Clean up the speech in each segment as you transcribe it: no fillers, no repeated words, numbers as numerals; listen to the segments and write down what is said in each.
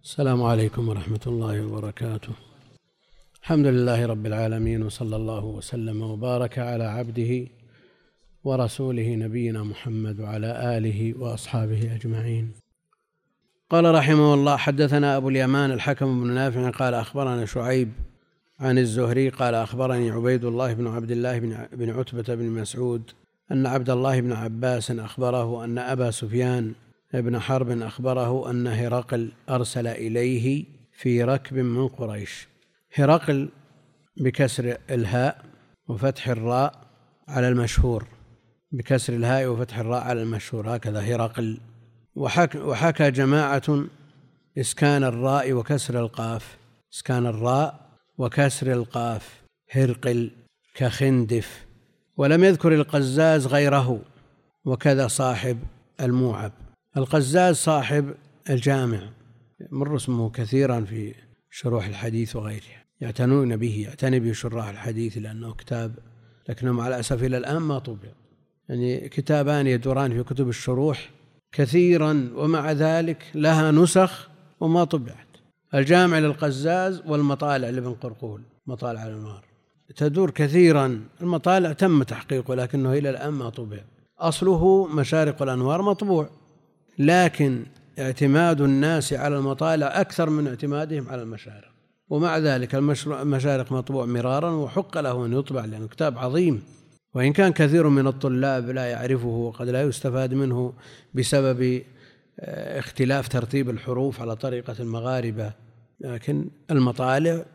السلام عليكم ورحمة الله وبركاته. الحمد لله رب العالمين، وصلى الله وسلم وبارك على عبده ورسوله نبينا محمد وعلى آله وأصحابه أجمعين. قال رحمه الله: حدثنا أبو اليمان الحكم بن نافع قال أخبرنا شعيب عن الزهري قال أخبرني عبيد الله بن عبد الله بن عتبة بن مسعود أن عبد الله بن عباس أخبره أن أبا سفيان ابن حرب أخبره أن هرقل أرسل إليه في ركب من قريش. هرقل بكسر الهاء وفتح الراء على المشهور، بكسر الهاء وفتح الراء على المشهور، هكذا هرقل. وحكى جماعة إسكان الراء وكسر القاف، إسكان الراء وكسر القاف، هرقل كخندف. ولم يذكر القزاز غيره، وكذا صاحب الموعب. القزاز صاحب الجامع مر اسمه كثيرا في شروح الحديث وغيرها، يعتنون به، يعتني به شراح الحديث لأنه كتاب، لكنه مع الأسف إلى الآن ما طبع. يعني كتابان يدوران في كتب الشروح كثيرا، ومع ذلك لها نسخ وما طبعت. الجامع للقزاز والمطالع لابن قرقول، مطالع الأنوار، تدور كثيرا. المطالع تم تحقيقه لكنه إلى الآن ما طبع. أصله مشارق الأنوار مطبوع، لكن اعتماد الناس على المطالع أكثر من اعتمادهم على المشارق، ومع ذلك المشارق مطبوع مرارا وحق له أن يطبع لأنه كتاب عظيم، وإن كان كثير من الطلاب لا يعرفه وقد لا يستفاد منه بسبب اختلاف ترتيب الحروف على طريقة المغاربة، لكن المطالع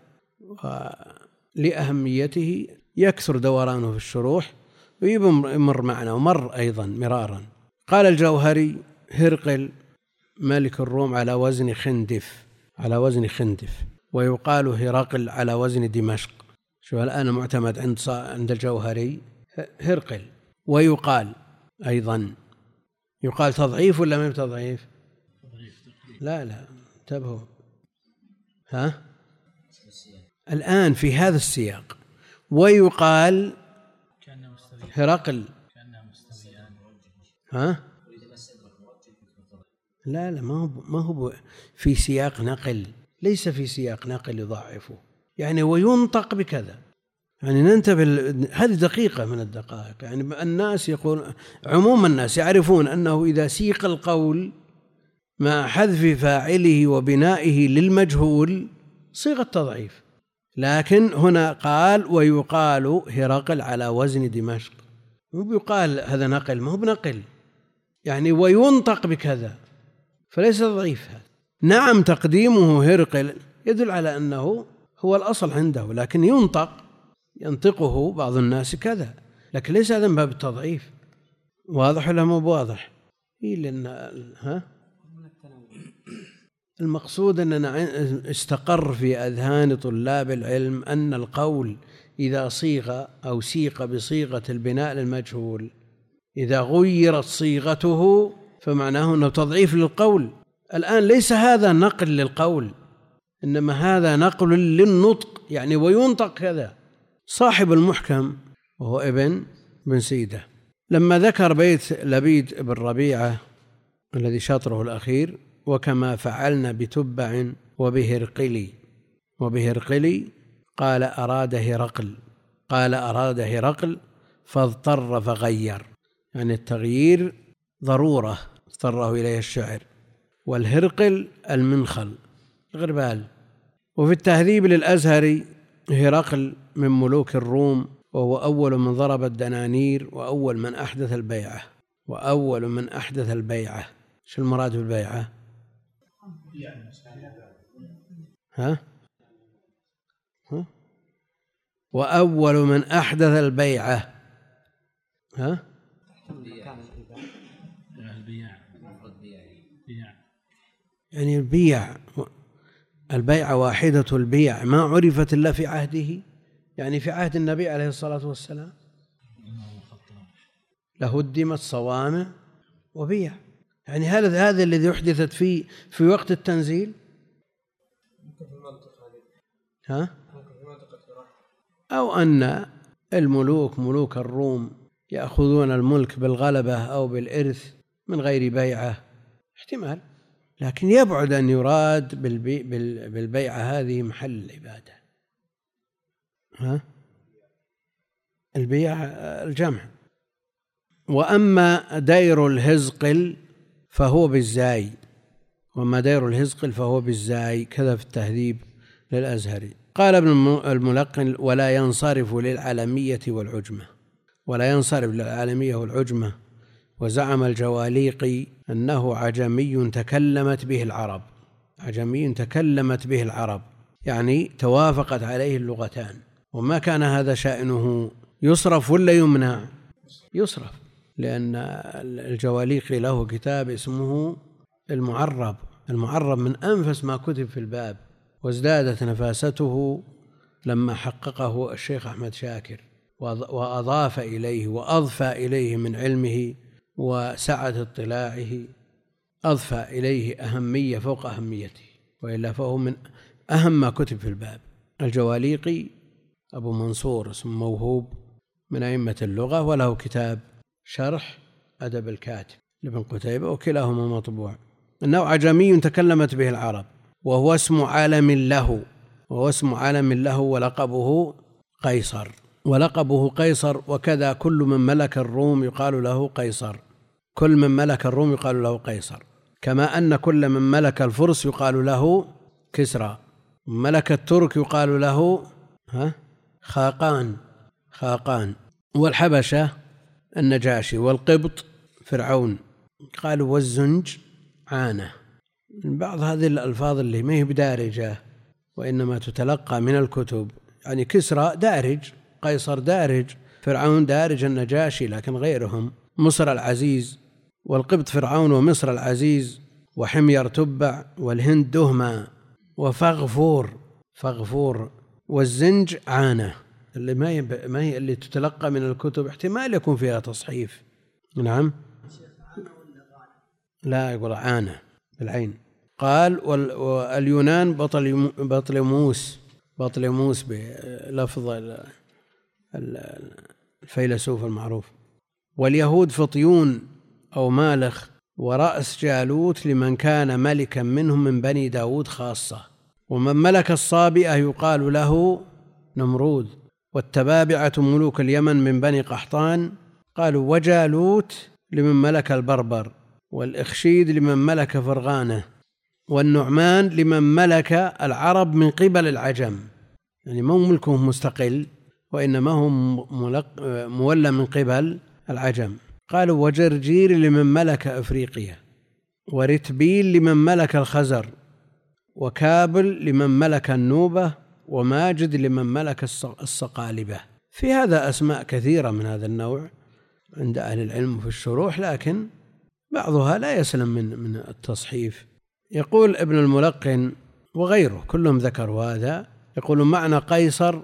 لأهميته يكثر دورانه في الشروح ويمر معنا، ومر أيضا مرارا. قال الجوهري: هرقل ملك الروم على وزن خندف، على وزن خندف، ويقال هرقل على وزن دمشق. شو الآن معتمد عند الجوهري هرقل. ويقال أيضا، يقال تضعيف ولا ما تضعيف؟ لا انتبهوا، الآن في هذا السياق. ويقال هرقل، لا ما هو في سياق نقل، ليس في سياق نقل يضعفه، يعني وينطق بكذا، يعني ننتبه. هذه دقيقة من الدقائق. يعني الناس يقول، عموم الناس يعرفون أنه إذا سيق القول مع حذف فاعله وبنائه للمجهول صيغة تضعيف، لكن هنا قال ويقال هرقل على وزن دمشق، مو بيقال هذا نقل، ما هو بنقل، يعني وينطق بكذا، فليس ضعيف هذا. نعم تقديمه هرقل يدل على أنه هو الأصل عنده، لكن ينطقه بعض الناس كذا، لكن ليس هذا من باب التضعيف. واضح ولا مو بواضح؟ لأن المقصود أننا استقر في أذهان طلاب العلم أن القول إذا صيغ أو سيق بصيغة البناء للمجهول، إذا غيرت صيغته فمعناه أنه تضعيف للقول. الآن ليس هذا نقل للقول، إنما هذا نقل للنطق، يعني وينطق كذا. صاحب المحكم وهو ابن بن سيدة لما ذكر بيت لبيد بن ربيعة الذي شطره الأخير: وكما فعلنا بتبع وبهرقلي قال أراد هرقل فاضطر فغير، يعني التغيير ضرورة اضطره إليه الشعر. والهرقل المنخل الغربال. وفي التهذيب للأزهري: هرقل من ملوك الروم، وهو أول من ضرب الدنانير وأول من أحدث البيعة. شو المراد بالبيعة؟ وأول من أحدث البيعة، يعني البيعة واحدة البيع ما عرفت إلا في عهده، يعني في عهد النبي عليه الصلاة والسلام لهدمت صوامع وبيع. يعني هذا الذي أحدثت في وقت التنزيل، أو أن ملوك الروم يأخذون الملك بالغلبة أو بالإرث من غير بيعة، احتمال، لكن يبعد أن يراد بالبيعة هذه محل العبادة. البيع الجمع. وأما دير الهزقل فهو بالزاي، وما دير الهزقل فهو بالزاي، كذا في التهذيب للأزهري. قال ابن الملقن: ولا ينصرف للعالمية والعجمة، ولا ينصرف للعالمية والعجمة. وزعم الجواليقي أنه عجمي تكلمت به العرب، عجمي تكلمت به العرب، يعني توافقت عليه اللغتان. وما كان هذا شأنه يصرف ولا يمنع؟ يصرف، لأن الجواليقي له كتاب اسمه المعرب. المعرب من أنفس ما كتب في الباب، وازدادت نفاسته لما حققه الشيخ أحمد شاكر وأضاف إليه وأضفى إليه من علمه وسعة اطلاعه، أضفى إليه أهمية فوق أهميته، وإلا فهو من أهم ما كتب في الباب. الجواليقي أبو منصور اسمه موهوب، من أئمة اللغة، وله كتاب شرح أدب الكاتب لابن قتيبة، وكلاهما مطبوع. إنه عجمي تكلمت به العرب، وهو اسم عالم له، وهو اسم عالم له، ولقبه قيصر، ولقبه قيصر. وكذا كل من ملك الروم يقال له قيصر، كل من ملك الروم يقال له قيصر، كما أن كل من ملك الفرس يقال له كسرى، ملك الترك يقال له خاقان، والحبشة النجاشي، والقبط فرعون. قالوا والزنج عانة. بعض هذه الألفاظ اللي ما هي بدارجة وإنما تتلقى من الكتب، يعني كسرى دارج، قيصر دارج، فرعون دارج، النجاشي، لكن غيرهم مصر العزيز، والقبط فرعون، ومصر العزيز، وحمير تبع، والهند دهما، فغفور، والزنج عانة، اللي ما هي اللي تتلقى من الكتب، احتمال يكون فيها تصحيف. نعم، لا، يقول عانة بالعين. قال واليونان بطليموس بلفظ الفيلسوف المعروف. واليهود فطيون أو مالخ، ورأس جالوت لمن كان ملكا منهم من بني داود خاصة. ومن ملك الصابئة يقال له نمرود. والتبابعة ملوك اليمن من بني قحطان. قالوا وجالوت لمن ملك البربر، والإخشيد لمن ملك فرغانة، والنعمان لمن ملك العرب من قبل العجم، يعني مو ملكهم مستقل وإنما هم مولى من قبل العجم. قالوا وجرجير لمن ملك أفريقيا، ورتبيل لمن ملك الخزر، وكابل لمن ملك النوبة، وماجد لمن ملك الصقالبة. في هذا أسماء كثيرة من هذا النوع عند أهل العلم في الشروح، لكن بعضها لا يسلم من التصحيف. يقول ابن الملقن وغيره كلهم ذكروا هذا، يقول معنى قيصر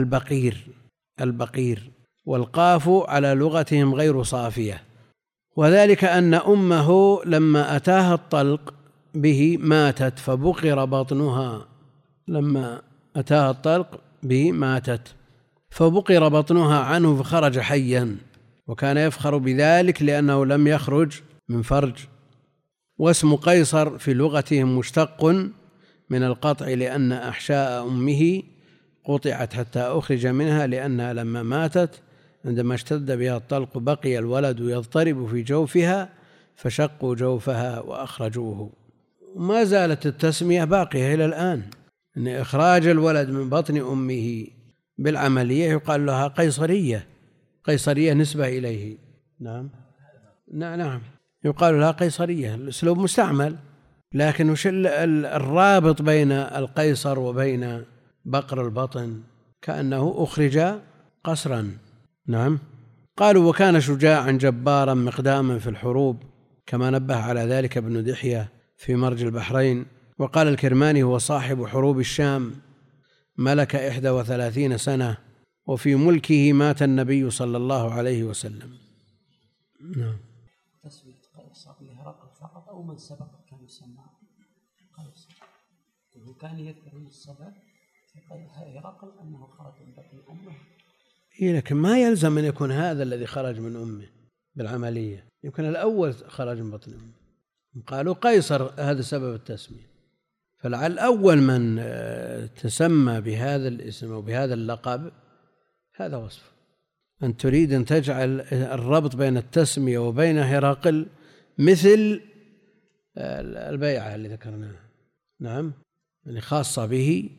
البقير، والقاف على لغتهم غير صافية، وذلك أن أمه لما أتاها الطلق به ماتت فبقر بطنها، لما أتاها الطلق به ماتت فبقر بطنها عنه فخرج حيا، وكان يفخر بذلك لأنه لم يخرج من فرج. واسم قيصر في لغتهم مشتق من القطع، لأن أحشاء أمه قطعت حتى أخرج منها، لأنها لما ماتت عندما اشتد بها الطلق بقي الولد يضطرب في جوفها فشقوا جوفها وأخرجوه. وما زالت التسمية باقية إلى الآن، أن إخراج الولد من بطن أمه بالعملية يقال لها قيصرية نسبة إليه. نعم يقال لها قيصرية، الأسلوب مستعمل، لكن وش الرابط بين القيصر وبين بقر البطن؟ كأنه أخرج قسرا. نعم. قالوا وكان شجاعا جبارا مقداما في الحروب، كما نبه على ذلك ابن دحية في مرج البحرين. وقال الكرماني هو صاحب حروب الشام، ملك 31 سنة، وفي ملكه مات النبي صلى الله عليه وسلم. نعم. تسوية قيصر لهرقل فقط أو من سبق كان يسمى قيصر، وكان يذكر من السبب في هرقل أنه خرج من بطن أمه. لكن ما يلزم أن يكون هذا الذي خرج من أمه بالعملية، يمكن الأول خرج من بطن أمه، قالوا قيصر هذا سبب التسمية. فلعل أول من تسمى بهذا الاسم وبهذا اللقب هذا وصف. أن تريد أن تجعل الربط بين التسمية وبين هرقل مثل البيعة اللي ذكرناها، نعم، يعني خاصة به.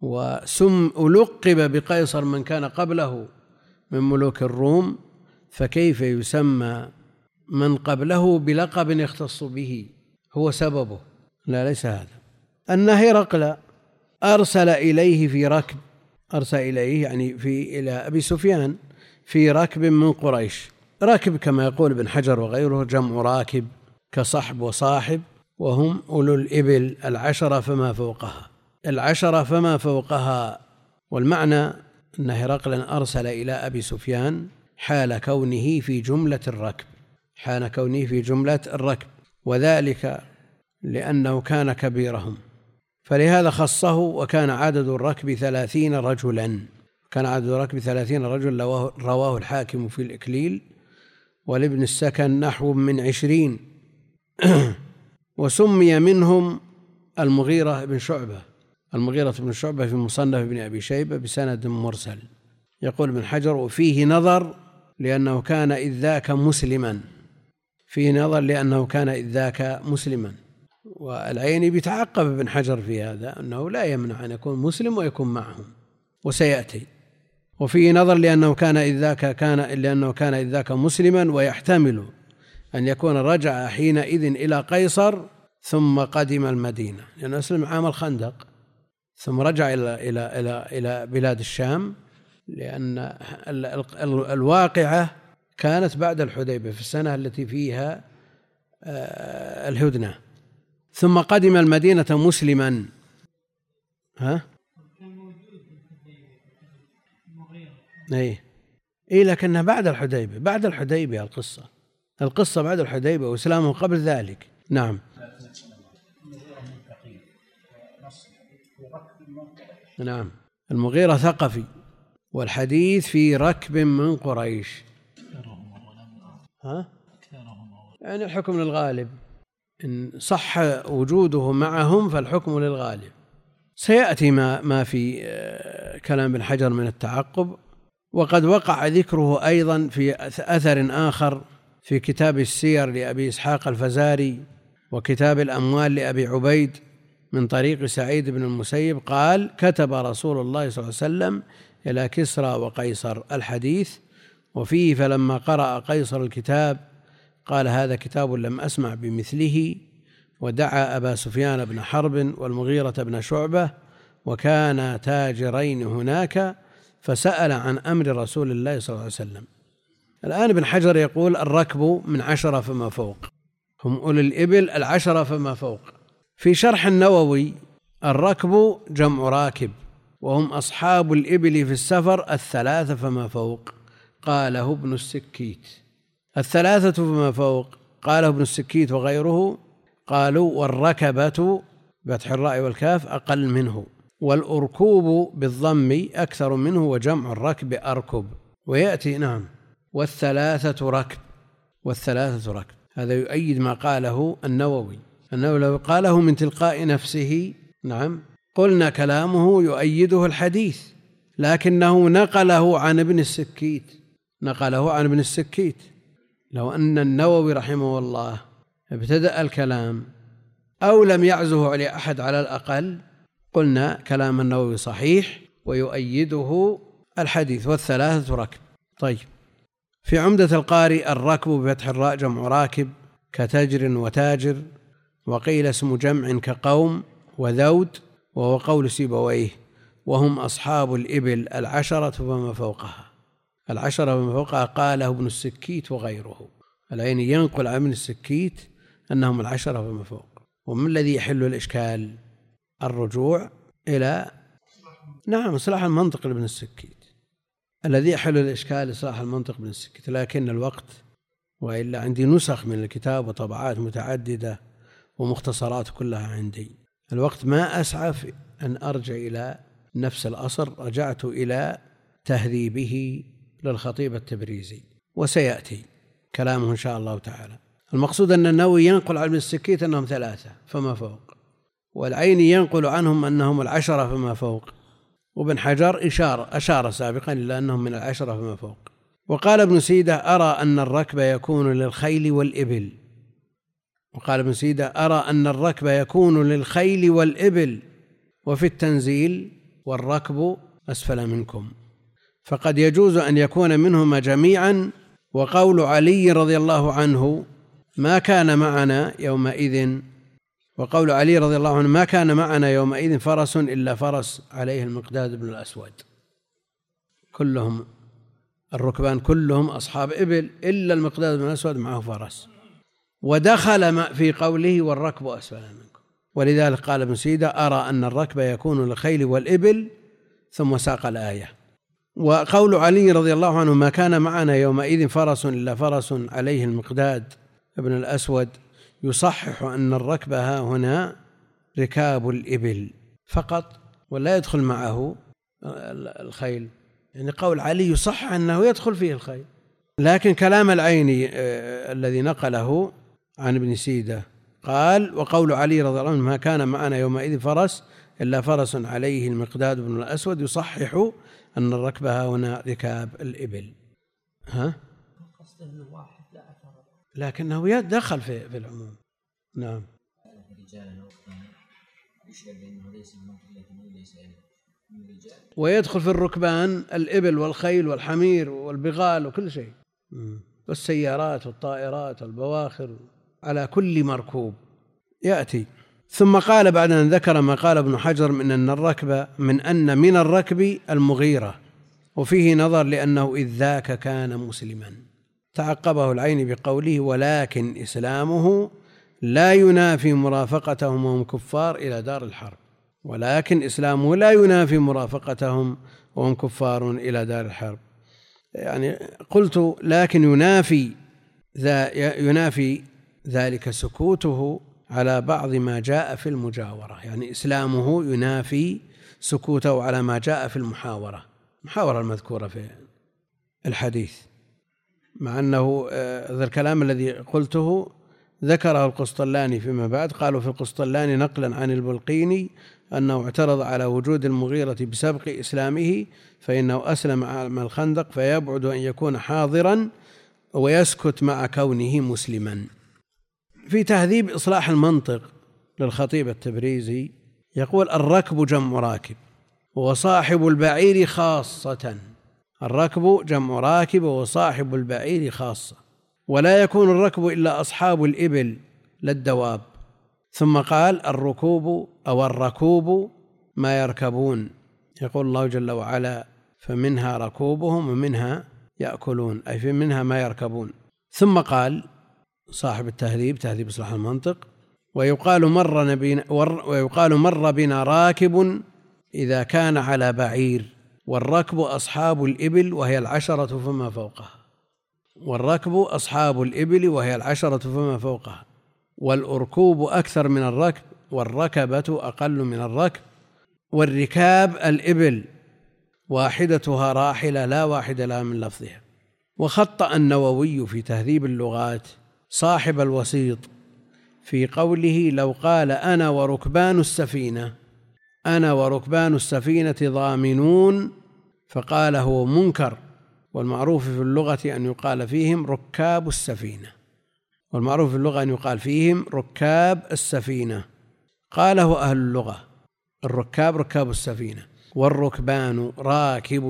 ولقب بقيصر من كان قبله من ملوك الروم، فكيف يسمى من قبله بلقب يختص به هو سببه؟ لا، ليس هذا. أن هرقل أرسل إليه في ركب، أرسل إليه يعني إلى أبي سفيان في ركب من قريش. ركب كما يقول ابن حجر وغيره جمع راكب كصحب وصاحب، وهم أولو الإبل 10 فما فوقها، 10 فما فوقها. والمعنى أن هرقل أرسل إلى أبي سفيان حال كونه في جملة الركب، حال كونه في جملة الركب، وذلك لأنه كان كبيرهم، فلهذا خصه. وكان عدد الركب 30 رجلا، كان عدد الركب 30 رجل، رواه الحاكم في الإكليل، والابن السكن نحو من 20. وسمي منهم المغيرة بن شعبة، المغيرة بن شعبة في مصنف ابن أبي شيبة بسند مرسل. يقول ابن حجر: وفيه نظر لأنه كان إذ ذاك مسلما، فيه نظر لأنه كان إذ ذاك مسلما. والعيني بيتعقب ابن حجر في هذا أنه لا يمنع أن يكون مسلم ويكون معهم، وسيأتي. وفيه نظر لأنه كان إذ ذاك مسلما، ويحتمل أن يكون رجع حينئذ إلى قيصر ثم قدم المدينة، لأنه أسلم عام الخندق ثم رجع إلى بلاد الشام، لأن الواقعة كانت بعد الحديبية في السنة التي فيها الهدنة، ثم قدم المدينة مسلما. إيه لكنها بعد الحديبية، بعد الحديبية القصة بعد الحديبية، وإسلامه قبل ذلك. نعم. نعم، المغيرة ثقفي، والحديث في ركب من قريش. يعني الحكم للغالب، إن صح وجوده معهم فالحكم للغالب. سيأتي ما في كلام ابن حجر من التعقب. وقد وقع ذكره أيضا في أثر آخر في كتاب السير لأبي إسحاق الفزاري، وكتاب الأموال لأبي عبيد من طريق سعيد بن المسيب قال: كتب رسول الله صلى الله عليه وسلم إلى كسرى وقيصر الحديث. وفيه: فلما قرأ قيصر الكتاب قال: هذا كتاب لم أسمع بمثله. ودعا أبا سفيان بن حرب والمغيرة بن شعبة، وكانا تاجرين هناك، فسأل عن أمر رسول الله صلى الله عليه وسلم. الآن ابن حجر يقول: الركب من 10 فما فوق، هم أولي الإبل 10 فما فوق. في شرح النووي: الركب جمع راكب، وهم أصحاب الإبل في السفر 3 فما فوق. قاله ابن السكيت. 3 فما فوق قاله ابن السكيت وغيره. قالوا: والركبة بفتح الراء والكاف أقل منه، والأركوب بالضم أكثر منه، وجمع الركب أركب. ويأتي نعم: والثلاثة ركب. هذا يؤيد ما قاله النووي، أنه لو قاله من تلقاء نفسه نعم قلنا كلامه يؤيده الحديث، لكنه نقله عن ابن السكيت. لو أن النووي رحمه الله ابتدأ الكلام أو لم يعزه على أحد على الأقل قلنا كلام النووي صحيح ويؤيده الحديث. والثلاثة ركب. طيب، في عمدة القاري: الركب بفتح الراء جمع راكب كتجر وتاجر، وقيل اسم جمع كقوم وذود، وهو قول سيبويه، وهم أصحاب الإبل 10 فما فوقها. 10 فما فوقها قاله ابن السكيت وغيره. العيني ينقل عن ابن السكيت أنهم 10 فما فوق. ومن الذي يحل الإشكال؟ الرجوع إلى إصلاح المنطق لابن السكيت. الذي يحل الإشكال إصلاح المنطق ابن السكيت، لكن الوقت، وإلا عندي نسخ من الكتاب وطبعات متعددة ومختصرات كلها عندي. الوقت ما أسعف أن أرجع إلى نفس الأصل، رجعت إلى تهذيبه للخطيب التبريزي، وسيأتي كلامه إن شاء الله تعالى. المقصود أن النووي ينقل عن ابن السكيت أنهم 3 فما فوق، والعيني ينقل عنهم أنهم 10 فما فوق، وابن حجر أشار سابقا إلى أنهم من 10 فما فوق. وقال ابن سيدة أرى أن الركب يكون للخيل والإبل، وفي التنزيل والركب أسفل منكم، فقد يجوز أن يكون منهما جميعا. وقول علي رضي الله عنه ما كان معنا يومئذ فرس إلا فرس عليه المقداد بن الأسود، كلهم الركبان كلهم أصحاب إبل إلا المقداد بن الأسود معه فرس، ودخل في قوله والركب أسفل منكم. ولذلك قال ابن سيدة أرى أن الركب يكون للخيل والإبل، ثم ساق الآية. وقول علي رضي الله عنه ما كان معنا يومئذ فرس إلا فرس عليه المقداد بن الأسود يصحح أن الركب ها هنا ركاب الإبل فقط، ولا يدخل معه الخيل. يعني قول علي يصحح أنه يدخل فيه الخيل، لكن كلام العيني الذي نقله عن ابن سيدة قال وقول علي رضي الله عنه ما كان معنا يومئذ فرس إلا فرس عليه المقداد بن الأسود يصحح أن الركب ها هنا ركاب الإبل. لكنه دخل في العموم. نعم. ويدخل في الركبان الإبل والخيل والحمير والبغال وكل شيء، والسيارات والطائرات والبواخر، على كل مركوب يأتي. ثم قال بعد أن ذكر ما قال ابن حجر من الركب المغيرة، وفيه نظر لأنه إذ ذاك كان مسلما. تعقبه العين بقوله ولكن إسلامه لا ينافي مرافقتهم وهم كفار إلى دار الحرب، ولكن إسلامه لا ينافي مرافقتهم وهم كفار إلى دار الحرب. يعني قلت لكن ينافي ذلك سكوته على بعض ما جاء في المجاورة، يعني إسلامه ينافي سكوته على ما جاء في المحاورة المذكورة في الحديث، مع أنه ذا الكلام الذي قلته ذكره القسطلاني فيما بعد. قالوا في القسطلاني نقلا عن البلقيني أنه اعترض على وجود المغيرة بسبق إسلامه، فإنه أسلم عام الخندق، فيبعد أن يكون حاضرا ويسكت مع كونه مسلما. في تهذيب إصلاح المنطق للخطيب التبريزي يقول الركب جمع راكب وصاحب البعير خاصة، الركب جمع راكب وصاحب البعير خاصة، ولا يكون الركب إلا أصحاب الإبل لا الدواب. ثم قال الركوب ما يركبون، يقول الله جل وعلا فمنها ركوبهم ومنها يأكلون، أي فمنها ما يركبون. ثم قال صاحب تهذيب إصلاح المنطق ويقال مر بنا راكب إذا كان على بعير، والركب أصحاب الإبل وهي 10 فما فوقها، والأركوب أكثر من الركب، والركبة أقل من الركب، والركاب الإبل واحدتها راحلة لا واحد لها من لفظها. وخطأ النووي في تهذيب اللغات صاحب الوسيط في قوله لو قال أنا وركبان السفينة ضامنون، فقال هو منكر، والمعروف في اللغة أن يقال فيهم ركاب السفينة، قاله أهل اللغة، الركاب ركاب السفينة، والركبان راكب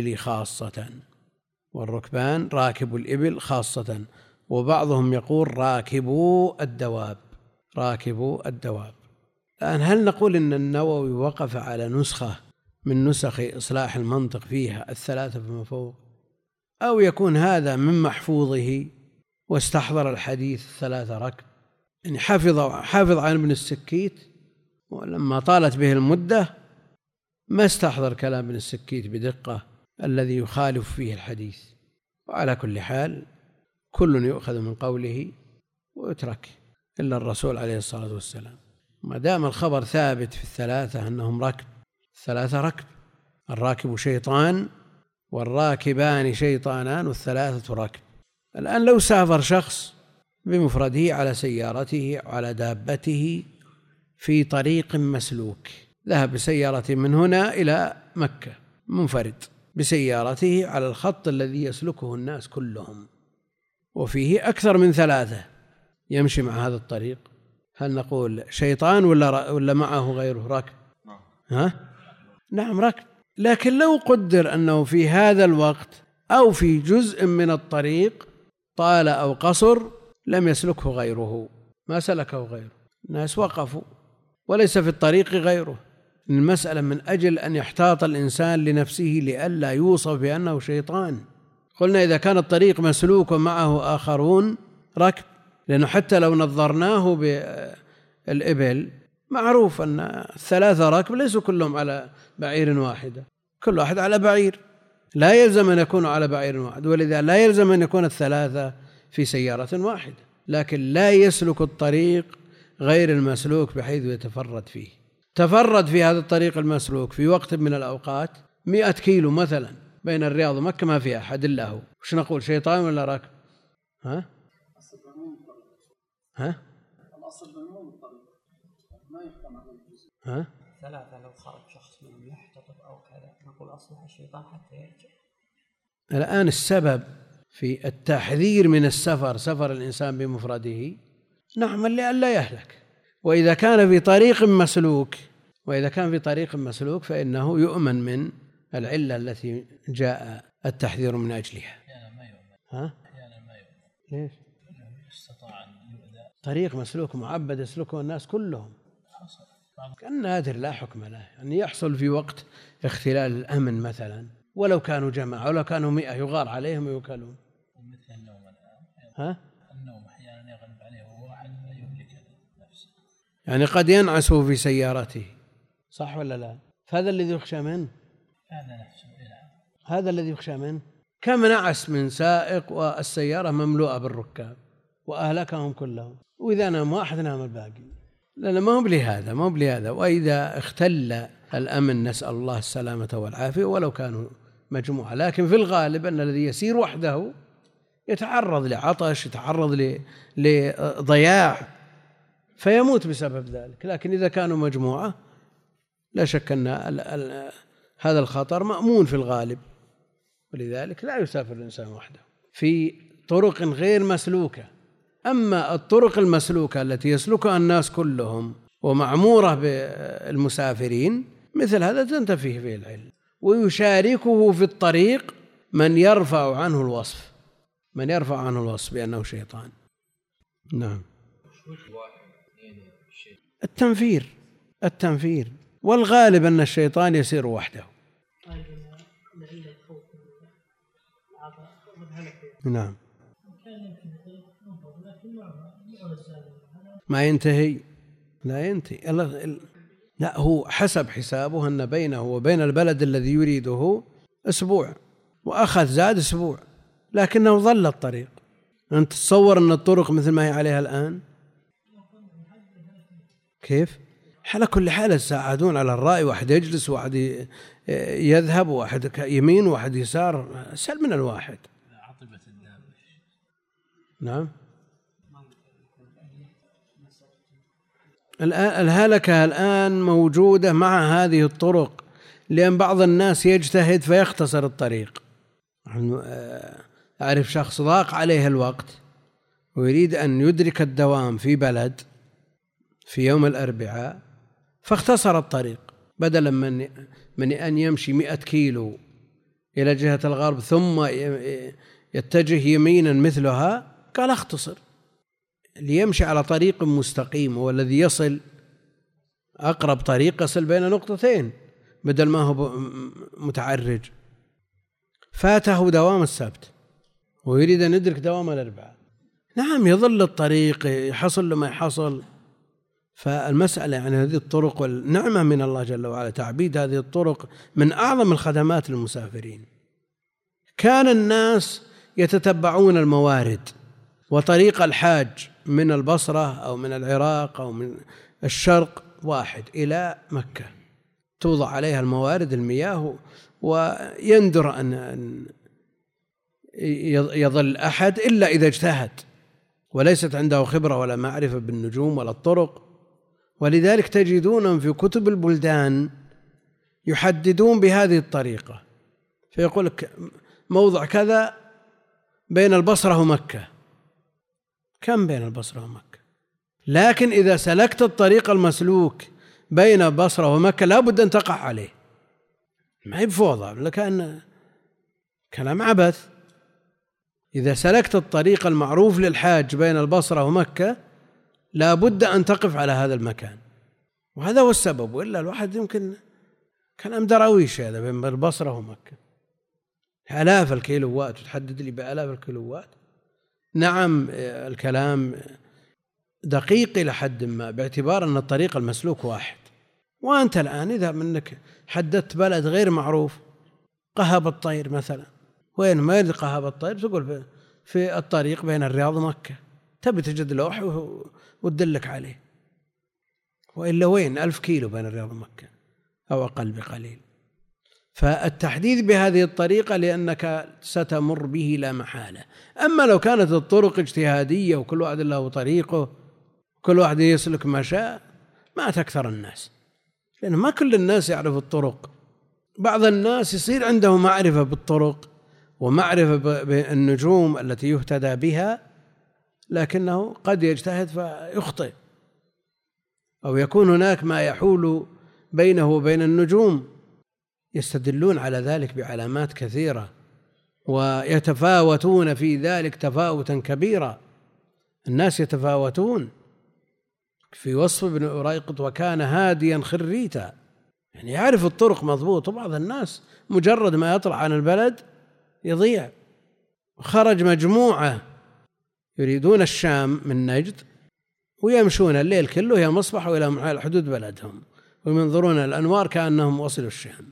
الإبل خاصة، وبعضهم يقول راكبوا الدواب. الآن هل نقول إن النووي وقف على نسخة من نسخ إصلاح المنطق فيها 3 فما فوق، أو يكون هذا من محفوظه واستحضر الحديث 3 ركب، يعني حافظ عن ابن السكيت، ولما طالت به المدة ما استحضر كلام ابن السكيت بدقة الذي يخالف فيه الحديث. وعلى كل حال كل يؤخذ من قوله ويترك إلا الرسول عليه الصلاة والسلام، ما دام الخبر ثابت في 3 أنهم ركب، 3 ركب، الراكب شيطان والراكبان شيطانان والثلاثة ركب. الآن لو سافر شخص بمفرده على سيارته على دابته في طريق مسلوك، ذهب بسيارته من هنا إلى مكة منفرد بسيارته على الخط الذي يسلكه الناس كلهم، وفيه أكثر من 3 يمشي مع هذا الطريق، هل نقول شيطان ولا معه غيره راكب؟ نعم راكب. لكن لو قدر أنه في هذا الوقت أو في جزء من الطريق طال أو قصر لم يسلكه غيره، ما سلكه غيره، الناس وقفوا وليس في الطريق غيره. المسألة من أجل أن يحتاط الإنسان لنفسه لئلا يوصف بأنه شيطان. قلنا إذا كان الطريق مسلوك ومعه آخرون ركب، لأنه حتى لو نظرناه بالإبل معروف أن 3 ركب ليسوا كلهم على بعير واحدة، كل واحد على بعير، لا يلزم أن يكونوا على بعير واحد، ولذا لا يلزم أن يكون 3 في سيارة واحدة، لكن لا يسلك الطريق غير المسلوك بحيث يتفرد فيه. تفرد في هذا الطريق المسلوك في وقت من الأوقات 100 كيلو مثلا بين الرياض ومكة، ما في أحد إلا هو، وش نقول شيطان ولا راكب؟ ها؟ ها؟ 3 لو خرج شخص منهم يحتطب أو كذا نقول أصبح الشيطان حتى يرجع. الآن السبب في التحذير من السفر، سفر الإنسان بمفرده، نعم لئلا يهلك. وإذا كان في طريق مسلوك فإنه يؤمن من العلة التي جاء التحذير من أجلها. ليش؟ طريق مسلوك معبد يسلكه الناس كلهم، كان نادر لا حكم له، يعني يحصل في وقت اختلال الأمن مثلا، ولو كانوا جماعة ولو كانوا 100 يغار عليهم ويوكلون. مثل النوم الآن النوم أحيانا يغلب عليه واحد فيهلك نفسه، يعني قد ينعس في سيارته، صح ولا لا؟ فهذا الذي يخشى منه، هذا الذي يخشى منه. كم نعس من سائق والسيارة مملوءة بالركاب وأهلكهم كلهم، وإذا نام واحد نام الباقي، لأن ما هو بلهذا. وإذا اختل الأمن نسأل الله السلامة والعافية ولو كانوا مجموعة، لكن في الغالب أن الذي يسير وحده يتعرض لعطش، يتعرض لضياع فيموت بسبب ذلك. لكن إذا كانوا مجموعة لا شك أن هذا الخطر مأمون في الغالب، ولذلك لا يسافر الإنسان وحده في طرق غير مسلوكة. أما الطرق المسلوكة التي يسلكها الناس كلهم ومعمورة بالمسافرين مثل هذا تنتفي فيه العلم، ويشاركه في الطريق من يرفع عنه الوصف بأنه شيطان. نعم. التنفير والغالب أن الشيطان يسير وحده. نعم. ما ينتهي، لا ينتهي، لا هو حسب حسابه أن بينه وبين البلد الذي يريده أسبوع، وأخذ زاد أسبوع، لكنه ظل الطريق. أنت تتصور أن الطرق مثل ما هي عليها الآن؟ كيف؟ على كل حال يساعدون على الرأي، واحد يجلس واحد يذهب واحد يمين واحد يسار، أسهل من الواحد. نعم. الهلكة الآن موجودة مع هذه الطرق، لأن بعض الناس يجتهد فيختصر الطريق. أعرف شخص ضاق عليه الوقت ويريد أن يدرك الدوام في بلد في يوم الأربعاء فاختصر الطريق، بدلا من أن يمشي 100 كيلو إلى جهة الغرب ثم يتجه يمينا مثلها، قال اختصر ليمشي على طريق مستقيم، والذي يصل أقرب طريق يصل بين نقطتين بدل ما هو متعرج. فاته دوام السبت ويريد أن يدرك دوام الأربعاء، نعم يظل الطريق يحصل لما يحصل. فالمسألة يعني هذه الطرق والنعمة من الله جل وعلا، تعبيد هذه الطرق من أعظم الخدمات للمسافرين. كان الناس يتتبعون الموارد، وطريق الحاج من البصرة أو من العراق أو من الشرق واحد إلى مكة توضع عليها الموارد المياه، ويندر أن يظل أحد إلا إذا اجتهد وليست عنده خبرة ولا معرفة بالنجوم ولا الطرق، ولذلك تجدونهم في كتب البلدان يحددون بهذه الطريقة، فيقول لك موضع كذا بين البصرة ومكة. كم بين البصرة ومكة؟ لكن إذا سلكت الطريق المسلوك بين البصرة ومكة لا بد أن تقع عليه، ما هي بفوضى، لكن كلام عبث. إذا سلكت الطريق المعروف للحاج بين البصرة ومكة لا بد أن تقف على هذا المكان، وهذا هو السبب، وإلا الواحد يمكن كلام دراويش هذا بين البصرة ومكة، آلاف الكيلوات، وتحدد لي بآلاف الكيلوات. نعم الكلام دقيق إلى حد ما، باعتبار أن الطريق المسلوك واحد. وأنت الآن إذا منك حددت بلد غير معروف، قهب الطير مثلا، وين ما يريد قهب الطير تقول في الطريق بين الرياض ومكة، تبي تجد لوح وتدلك عليه، وإلا وين 1000 كيلو بين الرياض ومكة أو أقل بقليل. فالتحديد بهذه الطريقة لأنك ستمر به لا محالة. أما لو كانت الطرق اجتهادية وكل واحد له طريقه، كل واحد يسلك ما شاء، ما تكثر الناس، لأن ما كل الناس يعرف الطرق. بعض الناس يصير عنده معرفة بالطرق ومعرفة بالنجوم التي يهتدى بها، لكنه قد يجتهد فيخطئ، أو يكون هناك ما يحول بينه وبين النجوم. يستدلون على ذلك بعلامات كثيرة، ويتفاوتون في ذلك تفاوتا كبيرا. الناس يتفاوتون في وصف ابن أريقط وكان هاديا خريتا، يعني يعرف الطرق مضبوط. وبعض الناس مجرد ما يطلع عن البلد يضيع. خرج مجموعة يريدون الشام من نجد، ويمشون الليل كله إلى مصبح وإلى حدود بلدهم، وينظرون الأنوار كأنهم وصلوا الشام،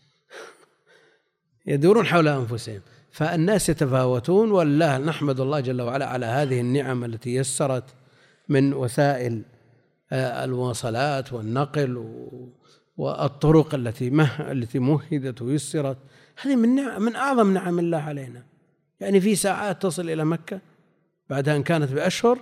يدورون حول أنفسهم. فالناس يتفاوتون، والله نحمد الله جل وعلا على هذه النعم التي يسرت من وسائل المواصلات والنقل والطرق التي مهدت ويسرت. هذه من أعظم نعم الله علينا. يعني في ساعات تصل إلى مكة بعد أن كانت بأشهر،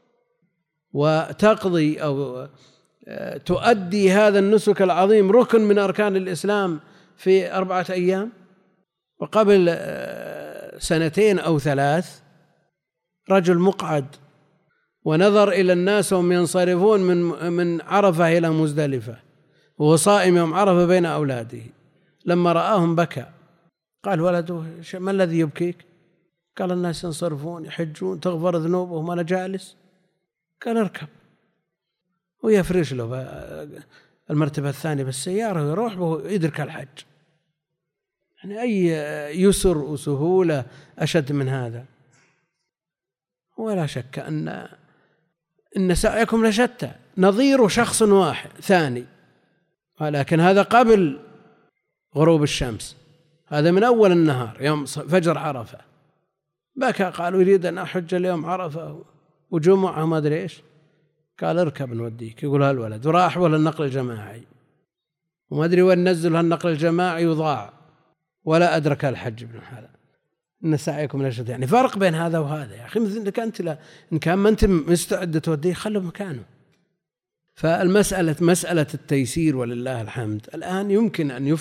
وتقضي أو تؤدي هذا النسك العظيم، ركن من أركان الإسلام، في 4 أيام. وقبل 2 أو 3 رجل مقعد ونظر إلى الناس وهم ينصرفون من عرفة إلى مزدلفة، وهو صائم يوم عرفة بين أولاده، لما رآهم بكى. قال ولده ما الذي يبكيك؟ قال الناس ينصرفون يحجون تغفر ذنوبهم وأنا جالس. قال اركب، ويفرش له المرتبة الثانية بالسيارة ويروح يدرك الحج. يعني أي يسر وسهولة أشد من هذا؟ ولا شك أن سعيكم لشتى. نظير شخص واحد ثاني، ولكن هذا قبل غروب الشمس، هذا من أول النهار يوم فجر عرفة. بكى، قالوا يريد أن أحج اليوم عرفة وجمعة ما أدري إيش. قال اركب نوديك. يقول هالولد، وراح ولا النقل الجماعي، وما أدري وين نزل هالنقل الجماعي وضاع، ولا أدرك الحج ابن حلال. إن سعيكم لشتى. يعني فرق بين هذا وهذا يا أخي. مثل أنت إن كان ما أنت مستعد توديه خله مكانه. فالمسألة مسألة التيسير ولله الحمد. الآن يمكن أن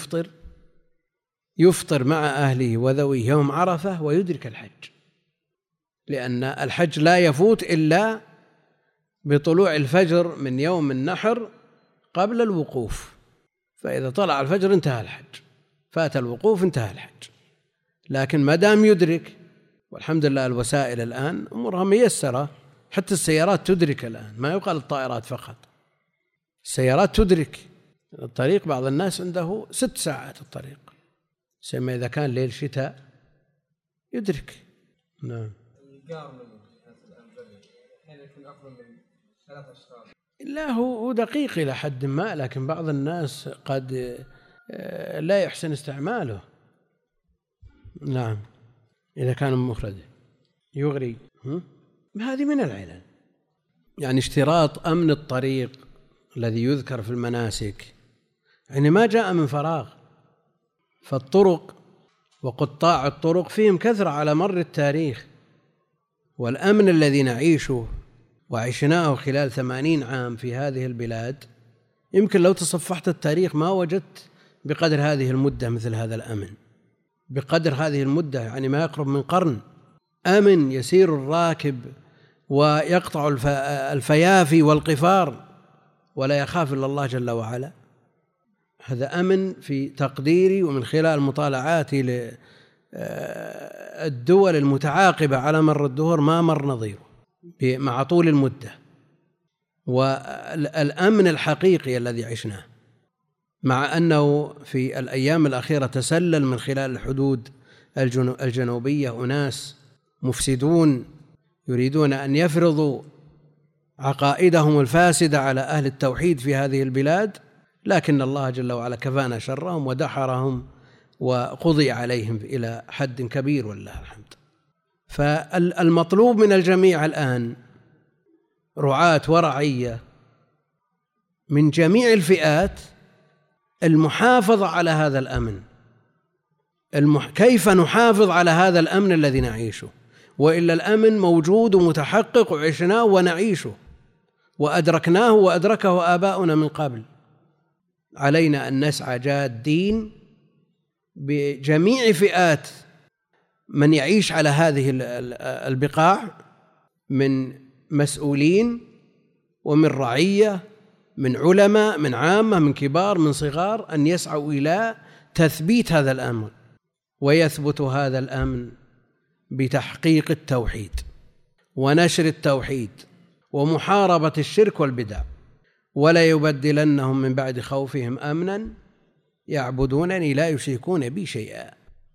يفطر مع أهله وذويه يوم عرفة ويدرك الحج، لأن الحج لا يفوت إلا بطلوع الفجر من يوم النحر قبل الوقوف. فإذا طلع الفجر انتهى الحج، فات الوقوف انتهى الحج. لكن ما دام يدرك، والحمد لله الوسائل الآن أمورها ميسرة، حتى السيارات تدرك الآن، ما يقال الطائرات فقط، السيارات تدرك الطريق. بعض الناس عنده 6 ساعات الطريق، سيما إذا كان ليل شتاء يدرك. نعم. لا هو دقيق إلى حد ما، لكن بعض الناس قد لا يحسن استعماله. نعم، إذا كان مخرجه يغري. هذه من العلل. يعني اشتراط أمن الطريق الذي يذكر في المناسك يعني ما جاء من فراغ. فالطرق وقطاع الطرق فيهم كثرة على مر التاريخ، والأمن الذي نعيشه وعشناه خلال 80 عام في هذه البلاد، يمكن لو تصفحت التاريخ ما وجدت بقدر هذه المدة مثل هذا الأمن، بقدر هذه المدة يعني ما يقرب من قرن، أمن يسير الراكب ويقطع الفيافي والقفار ولا يخاف إلا الله جل وعلا. هذا أمن في تقديري ومن خلال مطالعاتي للدول المتعاقبة على مر الدهور ما مر نظيره مع طول المدة، والأمن الحقيقي الذي عشناه، مع أنه في الأيام الأخيرة تسلل من خلال الحدود الجنوبية أناس مفسدون يريدون أن يفرضوا عقائدهم الفاسدة على أهل التوحيد في هذه البلاد، لكن الله جل وعلا كفانا شرهم ودحرهم وقضي عليهم إلى حد كبير والله الحمد. فالمطلوب من الجميع الآن رعاة ورعية من جميع الفئات المحافظة على هذا الأمن. كيف نحافظ على هذا الأمن الذي نعيشه؟ وإلا الأمن موجود ومتحقق وعشناه ونعيشه وأدركناه وأدركه آباؤنا من قبل. علينا أن نسعى جادين بجميع فئات من يعيش على هذه البقاع من مسؤولين ومن رعية، من علماء، من عامة، من كبار، من صغار، أن يسعوا إلى تثبيت هذا الأمر. ويثبت هذا الأمن بتحقيق التوحيد ونشر التوحيد ومحاربة الشرك والبدع. ولا يبدلنهم من بعد خوفهم أمنا يعبدونني لا يشركون بي شيئا.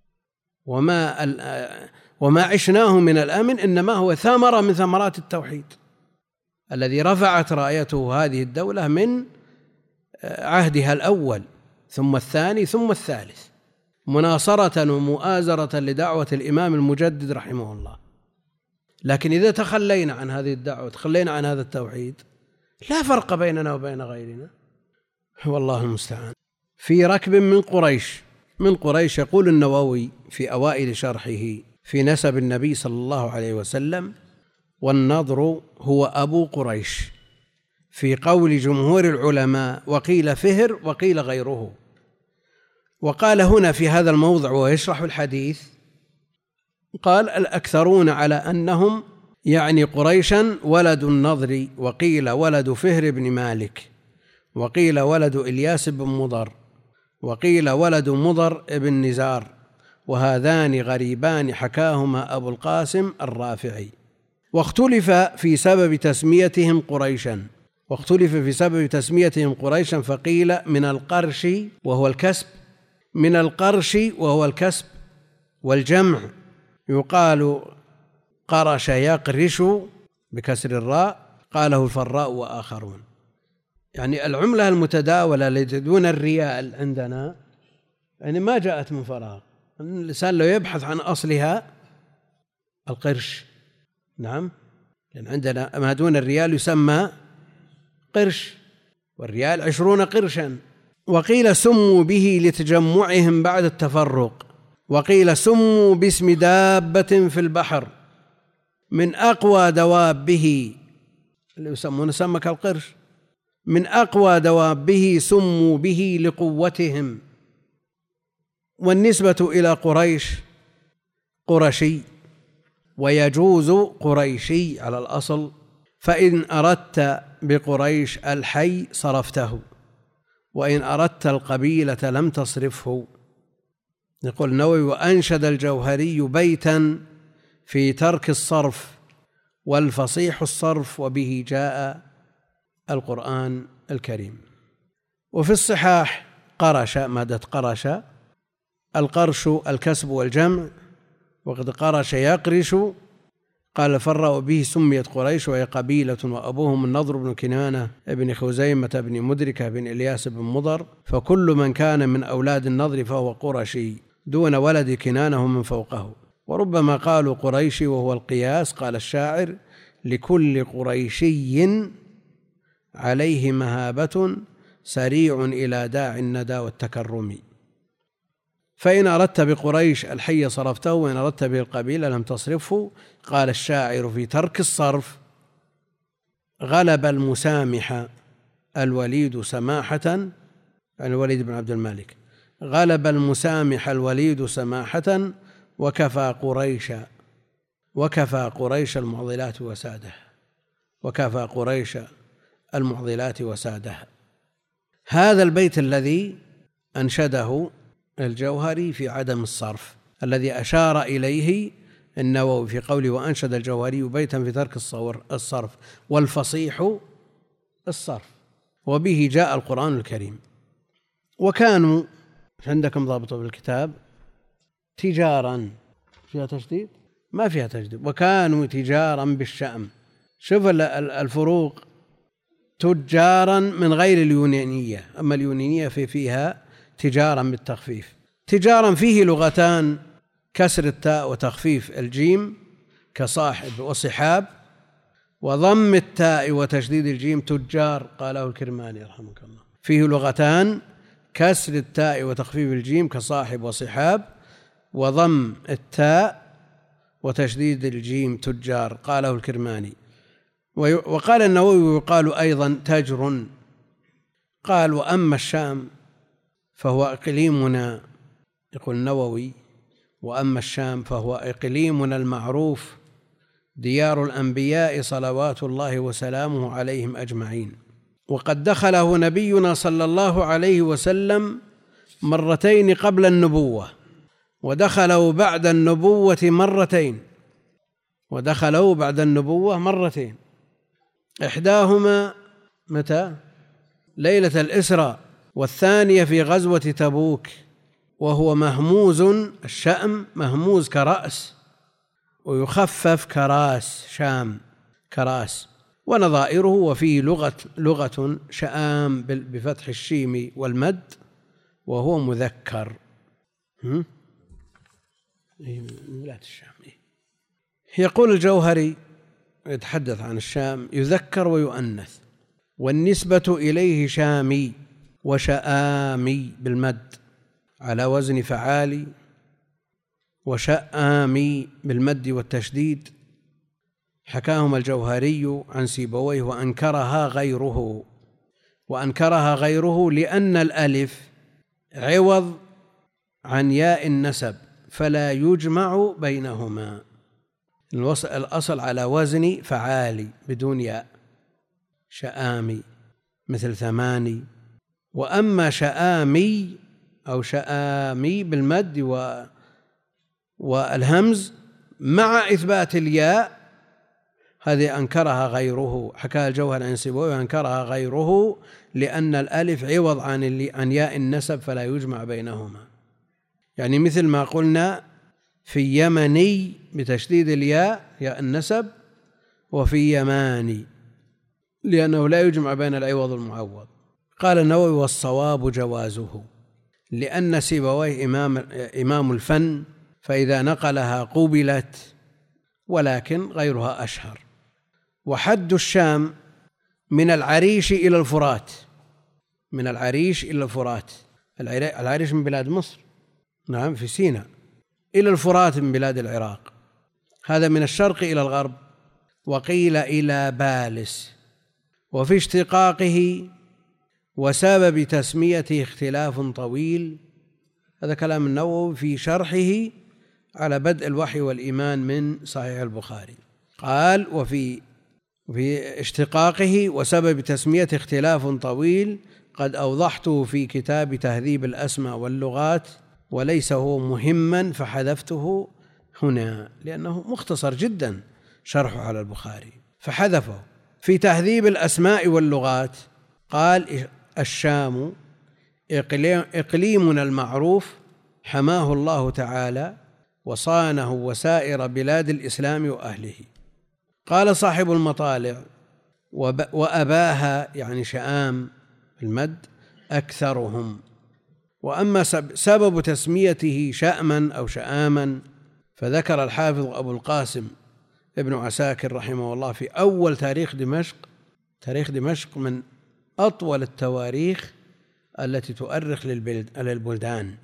وما عشناه من الأمن إنما هو ثمرة من ثمرات التوحيد الذي رفعت رايته هذه الدولة من عهدها الأول ثم الثاني ثم الثالث، مناصرة ومؤازرة لدعوة الإمام المجدد رحمه الله. لكن إذا تخلينا عن هذه الدعوة، تخلينا عن هذا التوحيد، لا فرق بيننا وبين غيرنا، والله المستعان. في ركب من قريش يقول النووي في أوائل شرحه في نسب النبي صلى الله عليه وسلم: والنضر هو أبو قريش، في قول جمهور العلماء، وقيل فهر وقيل غيره. وقال هنا في هذا الموضع ويشرح الحديث، قال: الأكثرون على أنهم يعني قريشا ولد النضر، وقيل ولد فهر بن مالك، وقيل ولد إلياس بن مضر، وقيل ولد مضر بن نزار، وهذان غريبان حكاهما أبو القاسم الرافعي. واختلف في سبب تسميتهم قريشا، فقيل من القرش وهو الكسب، والجمع يقال قرش يقرش بكسر الراء، قاله الفراء وآخرون. يعني العملة المتداولة التي دون الريال عندنا يعني ما جاءت من فراغ. الإنسان لو يبحث عن أصلها القرش، نعم، لأن عندنا ما دون الريال يسمى قرش، والريال 20 قرشا. وقيل سموا به لتجمعهم بعد التفرق، وقيل سموا باسم دابة في البحر من أقوى دوابه، اللي يسمون سمك القرش، من أقوى دوابه سموا به لقوتهم. والنسبة إلى قريش قرشي، ويجوز قريشي على الأصل، فإن أردت بقريش الحي صرفته، وإن أردت القبيلة لم تصرفه. يقول النووي: وأنشد الجوهري بيتا في ترك الصرف، والفصيح الصرف، وبه جاء القرآن الكريم. وفي الصحاح قرش، مادة قرش، القرش الكسب والجمع، وقد قرش يقرش. قال الفراء: به سميت قريش وهي قبيلة، وأبوهم النضر بن كنانة بن خزيمة بن مدركة بن إلياس بن مضر، فكل من كان من أولاد النضر فهو قرشي، دون ولد كنانة من فوقه. وربما قالوا قريشي وهو القياس. قال الشاعر: لكل قريشي عليه مهابة، سريع إلى داع الندى والتكرم. فإن أردت بقريش الحي صرفته وإن أردت به القبيلة لم تصرفه. قال الشاعر في ترك الصرف: غلب المسامح الوليد سماحة، الوليد بن عبد الملك، غلب المسامح الوليد سماحة وكفى قريش المعضلات وسادها، وكفى قريش المعضلات وسادها. هذا البيت الذي أنشده الجوهري في عدم الصرف، الذي أشار إليه النووي في قوله: وأنشد الجوهري بيتا في ترك الصرف والفصيح الصرف، وبه جاء القرآن الكريم. وكانوا عندكم ضابطه بالكتاب تجارا، فيها تشديد؟ ما فيها تشديد. وكانوا تجارا بالشأم. شوف الفروق، تجارا من غير اليونانية، أما اليونانية فيها تجارا بالتخفيف. تجارا فيه لغتان: كسر التاء وتخفيف الجيم كصاحب وصحاب، وضم التاء وتشديد الجيم تجار، قاله الكرماني رحمه الله. فيه لغتان: كسر التاء وتخفيف الجيم كصاحب وصحاب، وضم التاء وتشديد الجيم تجار، قاله الكرماني. وقال النووي: يقال أيضا تجر. قال: وأما الشام فهو إقليمنا، يقول النووي: وأما الشام فهو إقليمنا المعروف، ديار الأنبياء صلوات الله وسلامه عليهم أجمعين. وقد دخله نبينا صلى الله عليه وسلم مرتين قبل النبوة، ودخله بعد النبوة مرتين، إحداهما متى؟ ليلة الإسراء، والثانية في غزوة تبوك، وهو مهموز الشأم، مهموز كرأس، ويخفف كراس، شام كراس. ونظائره: وفيه لغة شآم بفتح الشيم والمد، وهو مذكر. بلاد الشام. يقول الجوهري يتحدث عن الشام: يذكر ويؤنث، والنسبة إليه شامي وشآمي بالمد على وزن فعالي، وشآمي بالمد والتشديد. حكاهما الجوهري عن سيبويه وأنكرها غيره لأن الألف عوض عن ياء النسب فلا يجمع بينهما. الأصل على وزن فعالي بدون ياء، شآمي مثل ثماني. وأما شآمي أو شآمي بالمد والهمز مع إثبات الياء، هذه أنكرها غيره. حكى الجوهر عن سيبويه أنكرها غيره لأن الألف عوض عن ياء النسب فلا يجمع بينهما. يعني مثل ما قلنا في يمني بتشديد الياء ياء النسب، وفي يماني لأنه لا يجمع بين العوض والمعوض. قال النووي: والصواب جوازه، لأن سيبويه إمام الفن، فإذا نقلها قبلت، ولكن غيرها أشهر. وحد الشام من العريش إلى الفرات، العريش من بلاد مصر، نعم، في سيناء، إلى الفرات من بلاد العراق، هذا من الشرق إلى الغرب. وقيل إلى بالس. وفي اشتقاقه وسبب تسميته اختلاف طويل، هذا كلام النووي في شرحه على بدء الوحي والإيمان من صحيح البخاري. قال: وفي اشتقاقه وسبب تسميته اختلاف طويل قد أوضحته في كتاب تهذيب الأسماء واللغات، وليس هو مهما فحذفته هنا، لأنه مختصر جدا شرحه على البخاري فحذفه. في تهذيب الأسماء واللغات قال: الشام إقليمنا المعروف، حماه الله تعالى وصانه وسائر بلاد الإسلام وأهله. قال صاحب المطالع: وأباها يعني شآم المد أكثرهم. وأما سبب تسميته شأما أو شآما فذكر الحافظ أبو القاسم ابن عساكر رحمه الله في أول تاريخ دمشق من أطول التواريخ التي تؤرخ للبلدان،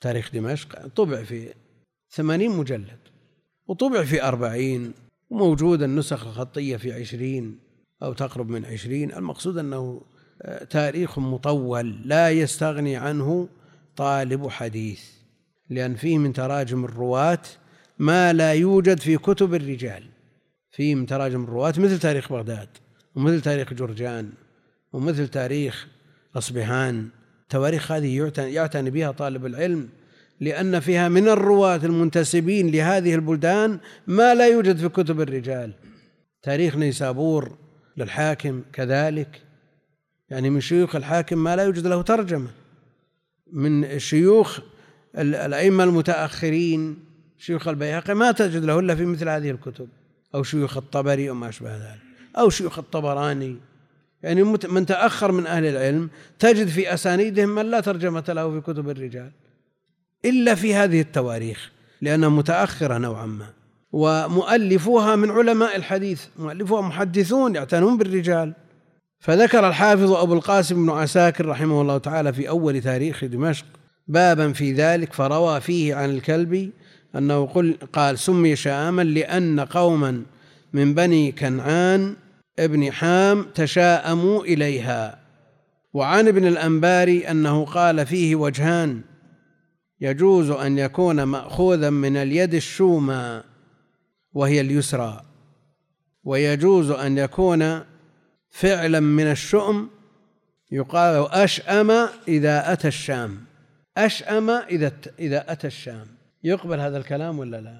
تاريخ دمشق طبع في 80 مجلد، وطبع في 40، وموجود النسخ الخطية في 20 أو تقرب من 20. المقصود أنه تاريخ مطول لا يستغني عنه طالب حديث، لأن فيه من تراجم الرواة ما لا يوجد في كتب الرجال. فيه من تراجم الرواة مثل تاريخ بغداد، ومثل تاريخ جرجان، ومثل تاريخ أصبهان. تواريخ هذه يعتني بها طالب العلم، لأن فيها من الرواة المنتسبين لهذه البلدان ما لا يوجد في كتب الرجال. تاريخ نيسابور للحاكم كذلك، يعني من شيوخ الحاكم ما لا يوجد له ترجمة. من شيوخ الأئمة المتأخرين شيوخ البيهقي ما تجد له إلا في مثل هذه الكتب، أو شيوخ الطبري أو ما أشبه ذلك، أو شيوخ الطبراني. يعني من تأخر من أهل العلم تجد في أسانيدهم من لا ترجمة له في كتب الرجال إلا في هذه التواريخ، لأنها متأخرة نوعا ما، ومؤلفوها من علماء الحديث، مؤلفوها محدثون يعتنون بالرجال. فذكر الحافظ أبو القاسم بن عساكر رحمه الله تعالى في أول تاريخ دمشق بابا في ذلك، فروى فيه عن الكلبي أنه قال سمي شاما لأن قوما من بني كنعان ابن حام تشاءموا إليها. وعن ابن الأنباري أنه قال فيه وجهان، يجوز أن يكون مأخوذا من اليد الشومى وهي اليسرى، ويجوز أن يكون فعلا من الشؤم، يقال أشأم إذا أتى الشام. أشأم إذا أتى الشام. يقبل هذا الكلام ولا لا؟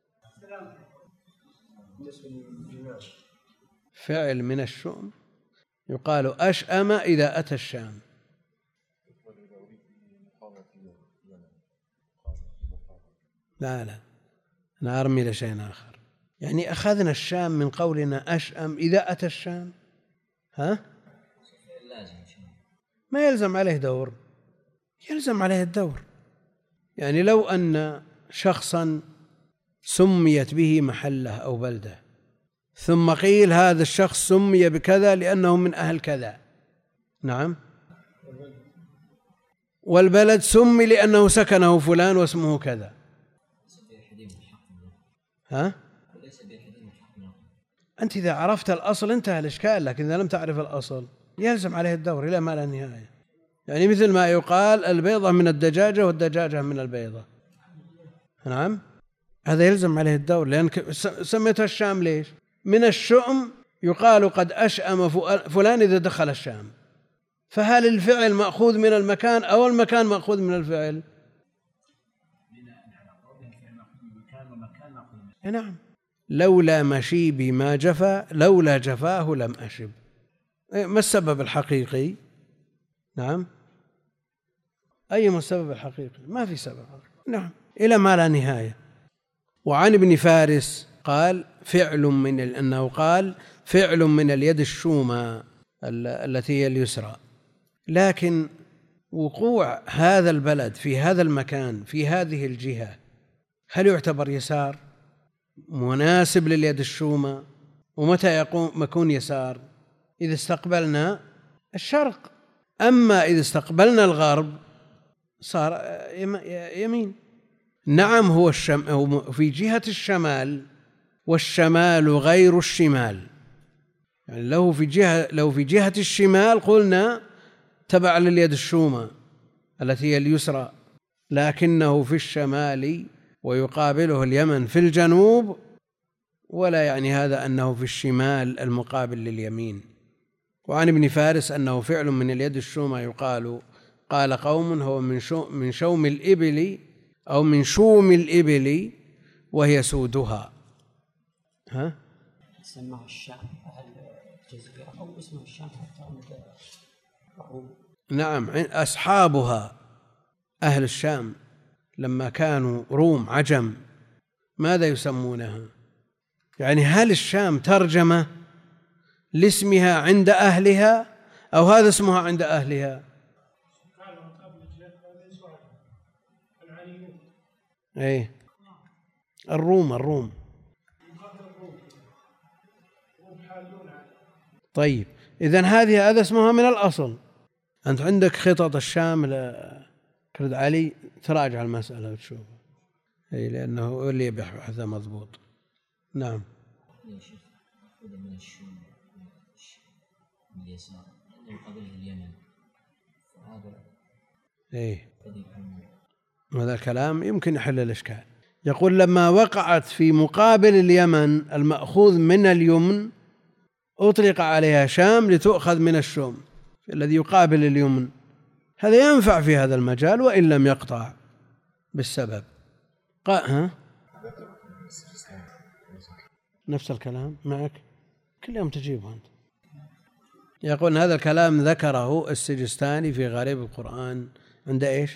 فعل من الشؤم يقال أشأم إذا أتى الشام. لا أنا أرمي لشيء آخر. يعني أخذنا الشام من قولنا أشأم إذا أتى الشام، ها؟ ما يلزم عليه دور، يلزم عليه الدور. يعني لو أن شخصا سميت به محلة أو بلدة، ثم قيل هذا الشخص سمي بكذا لأنه من أهل كذا، نعم، والبلد سمي لأنه سكنه فلان واسمه كذا، ها؟ أنت إذا عرفت الأصل انتهى الإشكال، لكن إذا لم تعرف الأصل يلزم عليه الدور إلى ما لا نهاية. يعني مثل ما يقال البيضة من الدجاجة والدجاجة من البيضة، نعم، هذا يلزم عليه الدور. لأن سميتها الشام ليش؟ من الشؤم يقال قد أشأم فلان إذا دخل الشام. فهل الفعل مأخوذ من المكان أو المكان مأخوذ من الفعل؟ نعم. لولا مشيبي ما جفا لولا جفاه لم أشب. ما السبب الحقيقي؟ نعم، أي ما السبب الحقيقي؟ ما في سبب، نعم، إلى ما لا نهاية. وعن ابن فارس قال أنه قال فعل من اليد الشومى التي هي اليسرى. لكن وقوع هذا البلد في هذا المكان في هذه الجهة هل يعتبر يسار مناسب لليد الشومى؟ ومتى يكون يسار؟ إذا استقبلنا الشرق، أما إذا استقبلنا الغرب صار يمين. نعم، هو في جهة الشمال، والشمال غير الشمال. يعني لو في جهة الشمال قلنا تبع لليد الشومى التي هي اليسرى، لكنه في الشمال ويقابله اليمن في الجنوب، ولا يعني هذا أنه في الشمال المقابل لليمين. وعن ابن فارس أنه فعل من اليد الشومى يقال قال قوم هو من شوم الإبل أو من شوم الإبل وهي سودها. ها؟ سماه الشام أهل الجزيرة أو اسمه الشام حتى عند الروم. نعم، أصحابها أهل الشام لما كانوا روم عجم ماذا يسمونها؟ يعني هل الشام ترجمة لاسمها عند أهلها أو هذا اسمها عند أهلها؟ ايه، الروم. طيب، إذن هذا اسمها من الأصل. أنت عندك خطط الشام كرد علي تراجع المسألة وتشوفها، أي لأنه اللي يبحث مضبوط. نعم. يا شيخ خذ من الشام من اليسار لأنه قبله اليمن، فهذا إيه قد يكون هذا الكلام يمكن يحل الإشكال. يقول لما وقعت في مقابل اليمن المأخوذ من اليمن أطلق عليها شام لتؤخذ من الشوم الذي يقابل اليمن، هذا ينفع في هذا المجال وإن لم يقطع بالسبب. نفس الكلام معك كل يوم تجيبه أنت. يقول هذا الكلام ذكره السجستاني في غريب القرآن عند إيش؟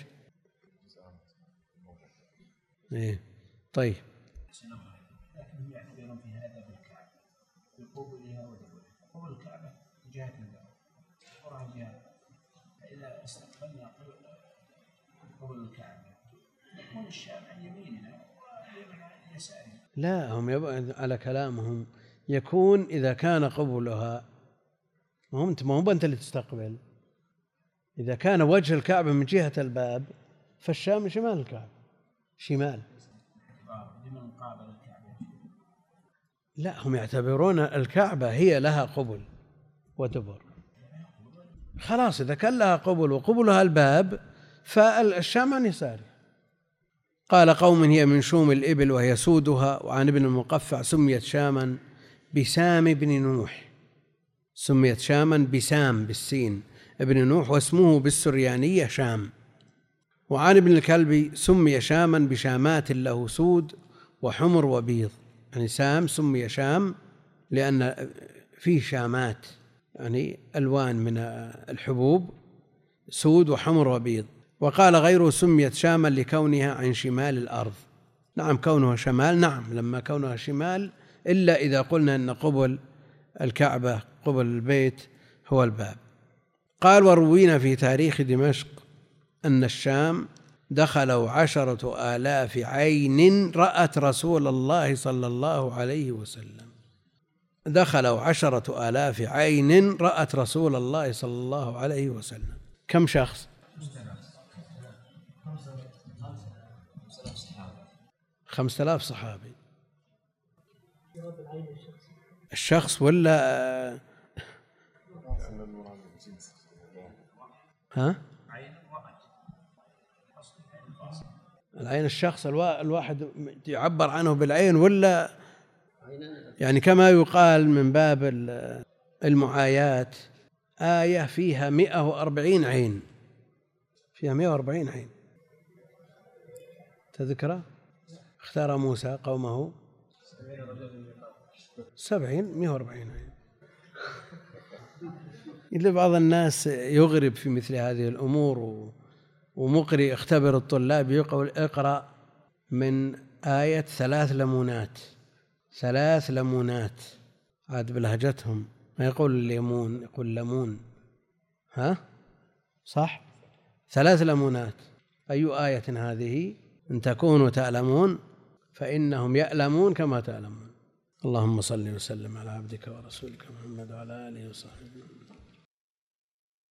إيه طيب. لكنهم يعتبرون في هذا بالكعبة بقبلها ودبرها. قبل الكعبة جهة الباب ورا جهة، فإذا استقبلنا قبل الكعبة يكون الشام عن يميننا واليمن عن يسارنا. لا هم على كلامهم يكون إذا كان قبلها، ما هو أنت اللي تستقبل، إذا كان وجه الكعبة من جهة الباب فالشام شمال الكعبة، شمال. لا هم يعتبرون الكعبة هي لها قبل ودبر، خلاص إذا كان لها قبل وقبلها الباب فالشام عن يساره. قال قوم هي من شوم الإبل وهي سودها. وعن ابن المقفع سميت شاما بسام بن نوح، سميت شاما بسام بالسين ابن نوح واسمه بالسريانية شام. وعن ابن الكلبي سمي شاما بشامات له سود وحمر وبيض، يعني سام سمي شام لأن فيه شامات يعني ألوان من الحبوب سود وحمر وبيض. وقال غيره سميت شاما لكونها عن شمال الأرض. نعم كونها شمال، نعم لما كونها شمال، إلا إذا قلنا أن قبل الكعبة قبل البيت هو الباب. قال وروينا في تاريخ دمشق أن الشام دخلوا 10,000 عين رأت رسول الله صلى الله عليه وسلم. دخلوا 10,000 عين رأت رسول الله صلى الله عليه وسلم. كم شخص؟ 5,000 صحابي. الشخص ولا العين الشخص الواحد يعبر عنه بالعين، ولا يعني كما يقال من باب المعايات آية فيها 140 عين، فيها 140 عين تذكره. اختار موسى قومه 140 عين. إلا بعض الناس يغرب في مثل هذه الأمور، ومقري اختبر الطلاب يقول اقرأ من آية 3 ليمونات، 3 ليمونات عاد بلهجتهم، ما يقول الليمون يقول ليمون، صح؟ 3 ليمونات. أي آية هذه؟ إن تكونوا تعلمون فإنهم يألمون كما تعلمون. اللهم صل وسلم على عبدك ورسولك محمد وعلى آله وصحبه.